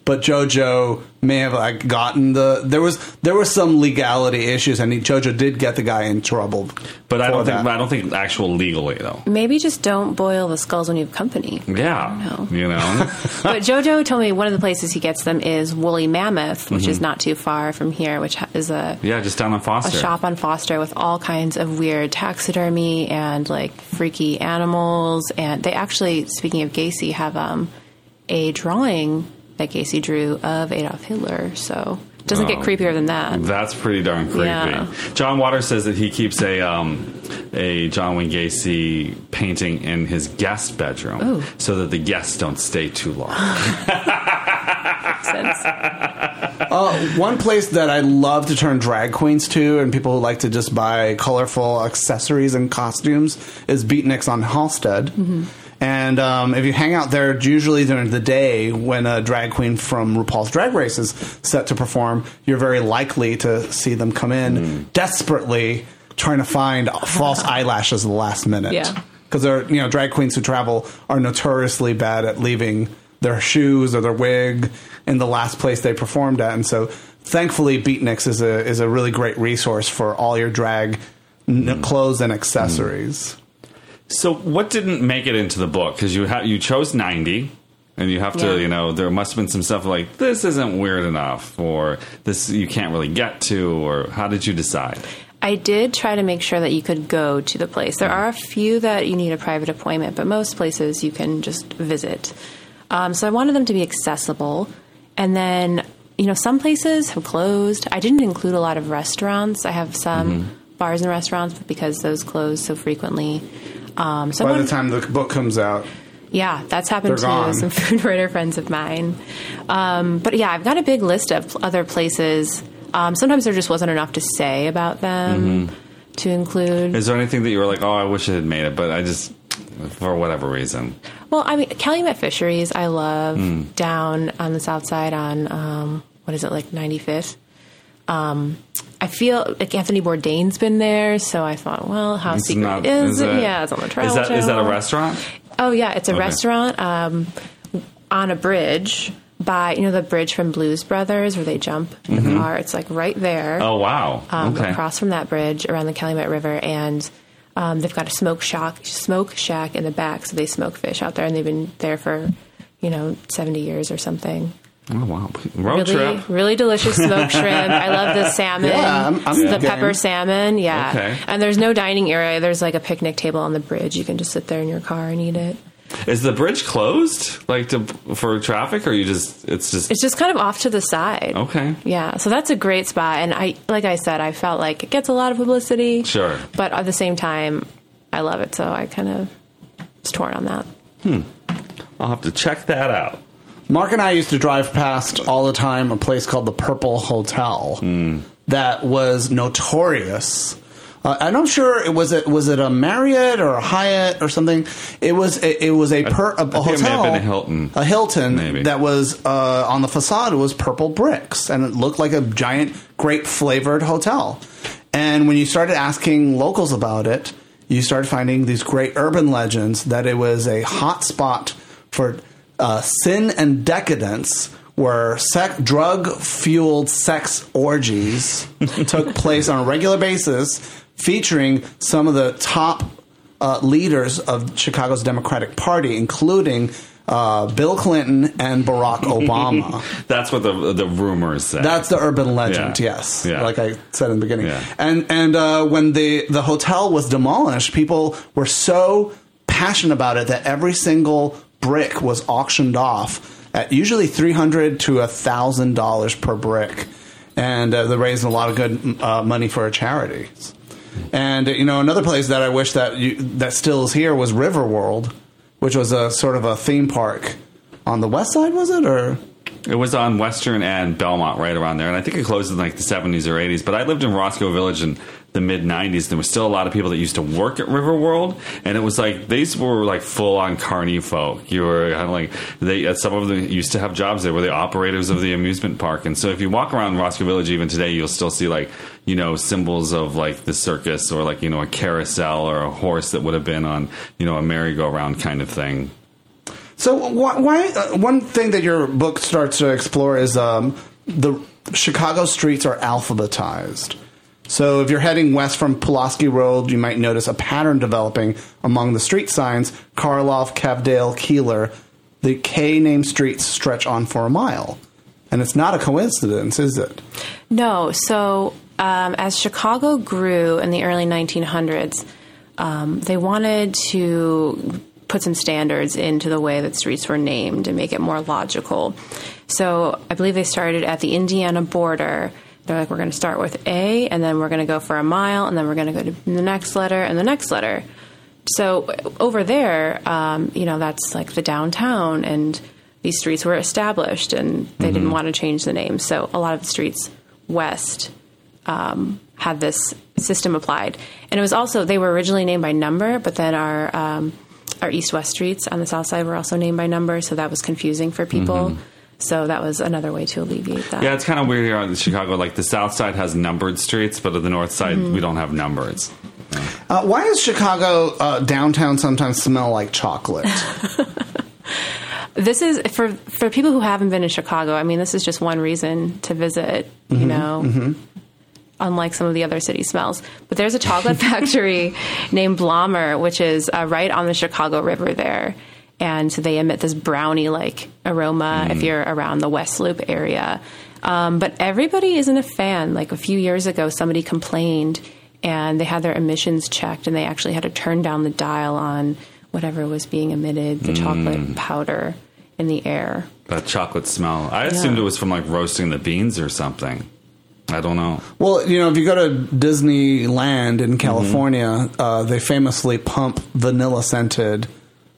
but JoJo may have like gotten the there was there were some legality issues, and he, JoJo did get the guy in trouble. But I don't that. think I don't think actual legally though. Maybe just don't boil the skulls when you have company. Yeah, you know. But JoJo told me one of the places he gets them is Woolly Mammoth, which mm-hmm. is not too far from here, which is a yeah, just down on Foster, a shop on Foster with all kinds of weird taxidermy and like freaky animals. And they actually, speaking of Gacy, have um, a drawing that Gacy drew of Adolf Hitler. So it doesn't oh, get creepier than that. That's pretty darn creepy. Yeah. John Waters says that he keeps a um, a John Wayne Gacy painting in his guest bedroom Ooh. so that the guests don't stay too long. Makes sense. Uh, one place that I love to turn drag queens to, and people who like to just buy colorful accessories and costumes, is Beatniks on Halstead. Mm-hmm. And um, if you hang out there, usually during the day when a drag queen from RuPaul's Drag Race is set to perform, you're very likely to see them come in mm. desperately trying to find false eyelashes at the last minute. Yeah. Because they're, you know, drag queens who travel are notoriously bad at leaving their shoes or their wig in the last place they performed at. And so thankfully Beatniks is a is a really great resource for all your drag mm. n- clothes and accessories. Mm. So what didn't make it into the book? Because you ha- you chose ninety, and you have to, yeah. you know, there must have been some stuff like, this isn't weird enough, or this you can't really get to, or how did you decide? I did try to make sure that you could go to the place. There are a few that you need a private appointment, but most places you can just visit. Um, so I wanted them to be accessible. And then, you know, some places have closed. I didn't include a lot of restaurants. I have some mm-hmm. bars and restaurants, but because those close so frequently. Um, so By wanted, the time the book comes out. Yeah, that's happened to gone. some food writer friends of mine. Um, but yeah, I've got a big list of other places. Um, sometimes there just wasn't enough to say about them mm-hmm. to include. Is there anything that you were like, oh, I wish I had made it, but I just, for whatever reason? Well, I mean, Calumet Fisheries, I love mm. down on the south side on, um, what is it, like ninety-fifth? Um, I feel like Anthony Bourdain's been there, so I thought, well, how it's secret not, is, is it? it? Yeah, it's on the Travel is that, Channel. Is that a restaurant? Oh, yeah, it's a okay. restaurant um, on a bridge by, you know, the bridge from Blues Brothers where they jump in mm-hmm. the car. It's like right there. Oh, wow. Um, okay. Across from that bridge around the Calumet River, and um, they've got a smoke shack, smoke shack in the back, so they smoke fish out there, and they've been there for, you know, seventy years or something. Oh, wow. Road really, trip. Really delicious smoked shrimp. I love the salmon. Yeah, I'm, I'm the game. pepper salmon. Yeah. Okay. And there's no dining area. There's like a picnic table on the bridge. You can just sit there in your car and eat it. Is the bridge closed, like to, for traffic, or you just it's just it's just kind of off to the side? Okay. Yeah. So that's a great spot, and I like I said, I felt like it gets a lot of publicity. Sure. But at the same time, I love it, so I kind of was torn on that. Hmm. I'll have to check that out. Mark and I used to drive past all the time a place called the Purple Hotel mm. that was notorious. Uh, I'm not sure it was it was it a Marriott or a Hyatt or something. It was it, it was a, per, a, a I think hotel. It may have been a Hilton. A Hilton Maybe. that was uh, on the facade. It was purple bricks, and it looked like a giant, grape flavored hotel. And when you started asking locals about it, you started finding these great urban legends that it was a hot spot for uh, sin and decadence, where sec- drug-fueled sex orgies took place on a regular basis, featuring some of the top uh, leaders of Chicago's Democratic Party, including uh, Bill Clinton and Barack Obama. That's what the the rumors say. That's the urban legend, yeah. yes. Yeah. Like I said in the beginning. Yeah. And and uh, when the, the hotel was demolished, people were so passionate about it that every single brick was auctioned off at usually three hundred dollars to one thousand dollars per brick. And uh, they raised a lot of good uh, money for charities. And, you know, another place that I wish that you, that still is here was Riverworld, which was a sort of a theme park on the west side, was it? Or it was on Western and Belmont, right around there. And I think it closed in like the seventies or eighties. But I lived in Roscoe Village in the mid nineties. There was still a lot of people that used to work at Riverworld. And it was like, these were like full on carny folk. You were kind of like, they, some of them used to have jobs there, were the operators of the amusement park. And so if you walk around Roscoe Village even today, you'll still see like, you know, symbols of like the circus, or like, you know, a carousel or a horse that would have been on, you know, a merry-go-round kind of thing. So why, why uh, one thing that your book starts to explore is um, the Chicago streets are alphabetized. So if you're heading west from Pulaski Road, you might notice a pattern developing among the street signs: Karloff, Cavdale, Keeler. The K-named streets stretch on for a mile. And it's not a coincidence, is it? No. So um, as Chicago grew in the early nineteen hundreds, um, they wanted to put some standards into the way that streets were named and make it more logical. So I believe they started at the Indiana border. They're like, we're going to start with A, and then we're going to go for a mile, and then we're going to go to the next letter and the next letter. So over there, um, you know, that's like the downtown, and these streets were established, and they mm-hmm. didn't want to change the name. So a lot of the streets west um, had this system applied. And it was also, they were originally named by number, but then our um, our east-west streets on the south side were also named by number, so that was confusing for people. Mm-hmm. So that was another way to alleviate that. Yeah, it's kind of weird here in Chicago. Like, the south side has numbered streets, but on the north side, mm-hmm. we don't have numbers. Yeah. Uh, why does Chicago uh, downtown sometimes smell like chocolate? This is, for for people who haven't been in Chicago, I mean, this is just one reason to visit, you mm-hmm, know, mm-hmm. unlike some of the other city smells. But there's a chocolate factory named Blommer, which is uh, right on the Chicago River there. And they emit this brownie-like aroma mm. if you're around the West Loop area. Um, but everybody isn't a fan. Like a few years ago, somebody complained, and they had their emissions checked, and they actually had to turn down the dial on whatever was being emitted, the mm. chocolate powder in the air. That chocolate smell. I assumed yeah. it was from, like, roasting the beans or something. I don't know. Well, you know, if you go to Disneyland in California, mm-hmm. uh, they famously pump vanilla-scented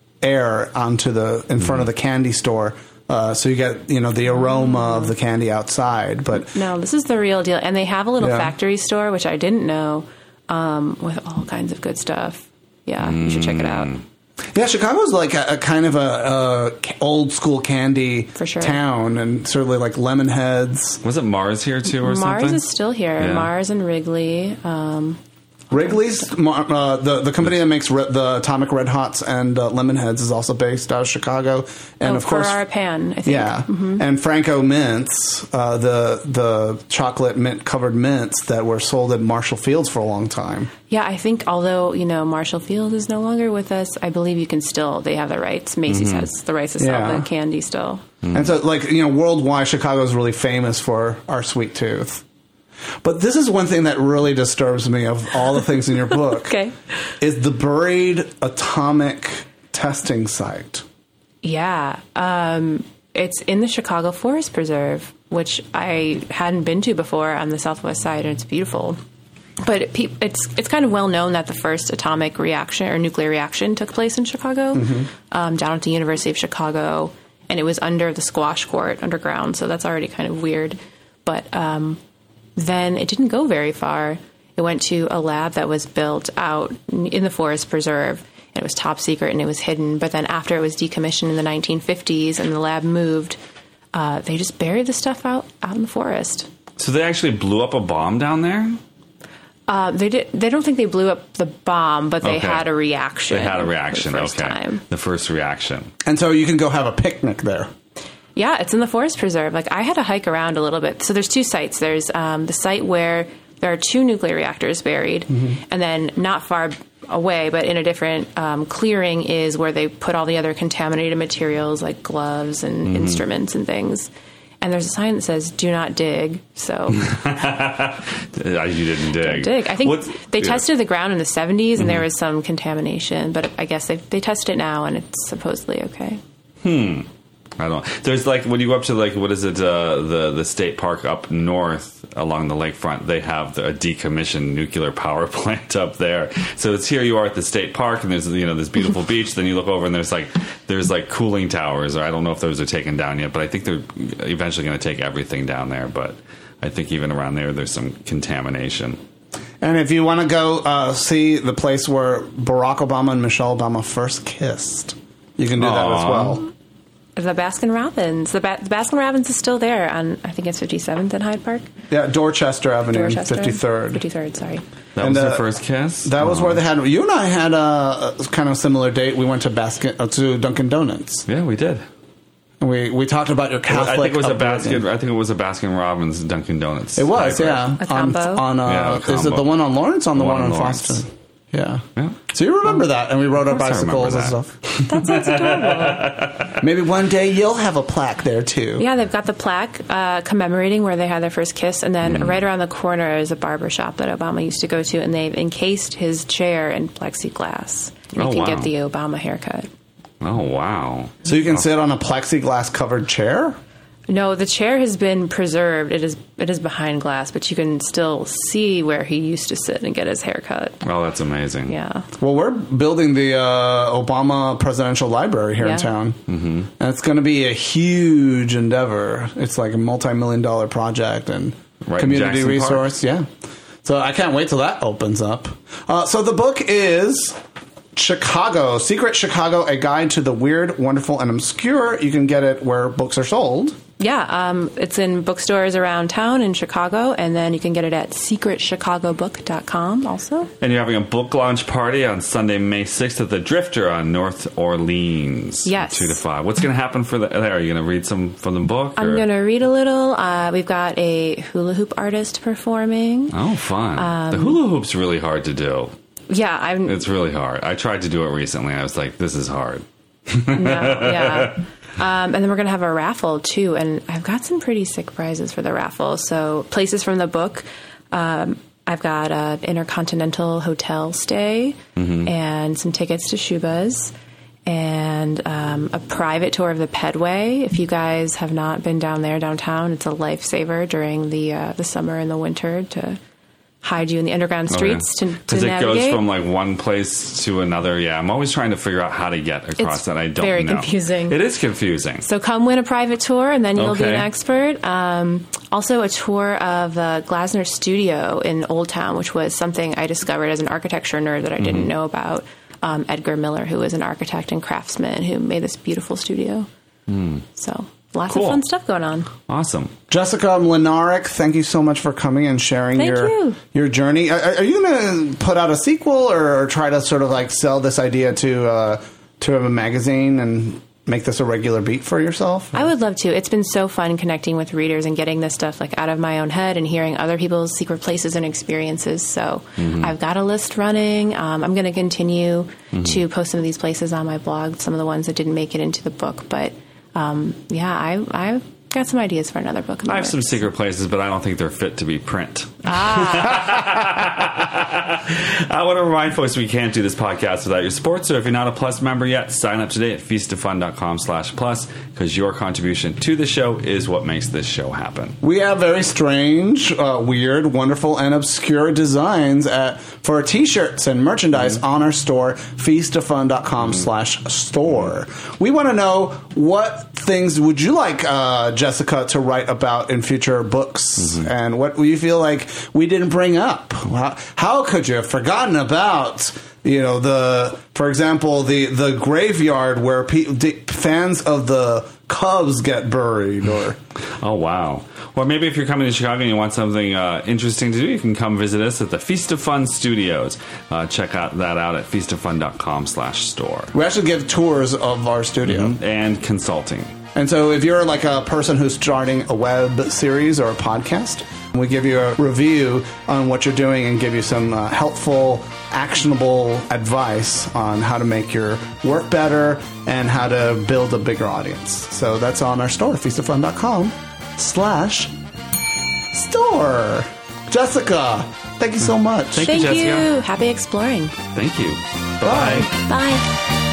air onto the in front mm. of the candy store, uh, so you get, you know, the aroma of the candy outside. But no, this is the real deal, and they have a little yeah. factory store, which I didn't know, um, with all kinds of good stuff. Yeah, mm. you should check it out. Yeah, Chicago's like a, a kind of a, a old school candy For sure. town, and certainly like Lemonheads. Was it Mars here too, or Mars something? Mars is still here. Yeah. Mars and Wrigley. Um, Wrigley's, uh, the the company that makes re- the Atomic Red Hots and uh, Lemonheads, is also based out of Chicago, and oh, of course, Ferrara Pan, I think. Yeah, mm-hmm. and Franco Mints, uh, the the chocolate mint covered mints that were sold at Marshall Field's for a long time. Yeah, I think although, you know, Marshall Field is no longer with us, I believe you can still, they have the rights. Macy's mm-hmm. has the rights to sell yeah. the candy still. Mm-hmm. And so, like, you know, worldwide, Chicago is really famous for our sweet tooth. But this is one thing that really disturbs me of all the things in your book. Okay. Is the buried atomic testing site. Yeah. Um, it's in the Chicago Forest Preserve, which I hadn't been to before on the southwest side, and it's beautiful. But it, it's it's kind of well known that the first atomic reaction or nuclear reaction took place in Chicago, mm-hmm. um, down at the University of Chicago, and it was under the squash court underground, so that's already kind of weird. But um, then it didn't go very far. It went to a lab that was built out in the Forest Preserve, and it was top secret and it was hidden. But then after it was decommissioned in the nineteen fifties and the lab moved, uh, they just buried the stuff out, out in the forest. So they actually blew up a bomb down there? Uh, they did. They don't think they blew up the bomb, but they okay. had a reaction. They had a reaction, the first okay. time. The first reaction. And so you can go have a picnic there. Yeah, it's in the Forest Preserve. Like, I had to hike around a little bit. So there's two sites. There's um, the site where there are two nuclear reactors buried, mm-hmm. and then not far away, but in a different um, clearing, is where they put all the other contaminated materials like gloves and mm-hmm. instruments and things. And there's a sign that says, do not dig. So you didn't dig. Don't dig. I think What's, they yeah. tested the ground in the seventies, and mm-hmm. there was some contamination. But I guess they they tested it now, and it's supposedly okay. Hmm. I don't know. There's like, when you go up to, like, what is it, uh, the the state park up north along the lakefront, they have the, a decommissioned nuclear power plant up there. So it's here you are at the state park, and there's, you know, this beautiful beach. Then you look over and there's like there's like cooling towers, or I don't know if those are taken down yet, but I think they're eventually going to take everything down there. But I think even around there, there's some contamination. And if you want to go uh, see the place where Barack Obama and Michelle Obama first kissed, you can do Aww. that as well. The Baskin Robbins. The, ba- the Baskin Robbins is still there on, I think it's fifty-seventh and Hyde Park. Yeah, Dorchester Avenue Dorchester? and fifty-third. fifty-third, sorry. That And, was uh, your first kiss? That was Oh. where they had... You and I had a, a kind of similar date. We went to basket uh, to Dunkin' Donuts. Yeah, we did. And we, we talked about your Catholic I think it was a upbringing. Baskin. I think it was a Baskin Robbins Dunkin' Donuts. It was, hybrid. yeah. A combo? On, on uh, Yeah, a is it combo. the one on Lawrence or on the, The one, one on on Lawrence. Foster? Yeah. Yeah. So you remember that, and we rode our Of course I bicycles and remember stuff. That sounds adorable. Maybe one day you'll have a plaque there too. Yeah, they've got the plaque uh, commemorating where they had their first kiss, and then Mm. right around the corner is a barber shop that Obama used to go to, and they've encased his chair in plexiglass. You Oh, can wow. get the Obama haircut. Oh, wow. So you can sit on a plexiglass covered chair? No, the chair has been preserved. It is it is behind glass, but you can still see where he used to sit and get his haircut. Oh, that's amazing. Yeah. Well, we're building the uh, Obama Presidential Library here Yeah. in town. Mm-hmm. And it's going to be a huge endeavor. It's like a multi-million dollar project and Right in community Jackson Park? resource. Yeah. So I can't wait till that opens up. Uh, so the book is Chicago, Secret Chicago, A Guide to the Weird, Wonderful, and Obscure. You can get it where books are sold. Yeah, um, it's in bookstores around town in Chicago, and then you can get it at secret chicago book dot com also. And you're having a book launch party on Sunday, May sixth at the Drifter on North Orleans. Yes. two to five. What's going to happen for the... There, are you going to read some from the book? I'm or- going to read a little. Uh, we've got a hula hoop artist performing. Oh, fun. Um, the hula hoop's really hard to do. Yeah, I'm. It's really hard. I tried to do it recently. I was like, this is hard. No, yeah. Um, and then we're going to have a raffle, too. And I've got some pretty sick prizes for the raffle. So, places from the book. Um, I've got an intercontinental hotel stay and some tickets to Shuba's and um, a private tour of the Pedway. If you guys have not been down there downtown, it's a lifesaver during the uh, the summer and the winter to hide you in the underground streets Okay. to, to Because it navigate. goes from like one place to another. Yeah, I'm always trying to figure out how to get across It's that. I don't very know. confusing. It is confusing. So come win a private tour, and then you'll be Okay. an expert. Um, also, a tour of the Glasner Studio in Old Town, which was something I discovered as an architecture nerd that I didn't Mm-hmm. know about. Um, Edgar Miller, who is an architect and craftsman who made this beautiful studio. So lots Cool. of fun stuff going on. Awesome. Jessica Mlinaric, thank you so much for coming and sharing Thank your you. your journey. Are, are you going to put out a sequel or, or try to sort of like sell this idea to uh, to a magazine and make this a regular beat for yourself? I would love to. It's been so fun connecting with readers and getting this stuff like out of my own head and hearing other people's secret places and experiences. So I've got a list running. Um, I'm going to continue to post some of these places on my blog, some of the ones that didn't make it into the book. But um, yeah, I, I've got some ideas for another book. in the I have some works. secret places, but I don't think they're fit to be print. I want to remind folks we can't do this podcast without your support. So if you're not a Plus member yet, sign up today at feast of fun dot com slash plus because your contribution to the show is what makes this show happen. We have very strange, uh, weird, wonderful, and obscure designs at, for T-shirts and merchandise Mm-hmm. on our store, feast of fun dot com slash store. We want to know what things would you like uh, Jessica to write about in future books, Mm-hmm. and what you feel like we didn't bring up. How, how could you have forgotten about? You know, the for example, the the graveyard where pe- the fans of the Cubs get buried, or Oh, wow. Or maybe if you're coming to Chicago and you want something uh, interesting to do, you can come visit us at the Feast of Fun Studios. Uh, check out that out at feast of fun dot com slash store. we actually give tours of our studio. And consulting. And so if you're like a person who's starting a web series or a podcast, we give you a review on what you're doing and give you some uh, helpful, actionable advice on how to make your work better and how to build a bigger audience. So that's on our store, feast of fun dot com slash store. Jessica, thank you so much. Thank you, Thank Jessica. you. Happy exploring. Thank you. Bye. Bye-bye. Bye.